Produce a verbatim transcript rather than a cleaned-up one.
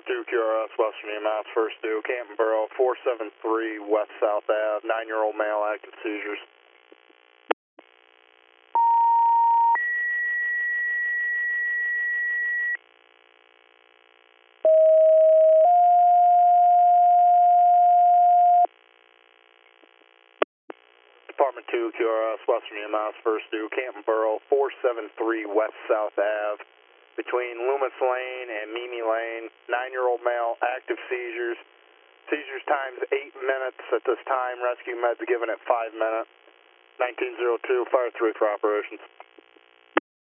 two Q R S, Western E M S, first due, Canton Borough, four seven three West South Ave, nine-year-old male, active seizures. Department two Q R S, Western E M S, first due, Canton Borough, four seven three West South Ave, between Loomis Lane and Mimi Lane, nine-year-old male, active seizures. Seizures times eight minutes at this time. Rescue meds given at five minutes. nineteen oh two, fire three for operations.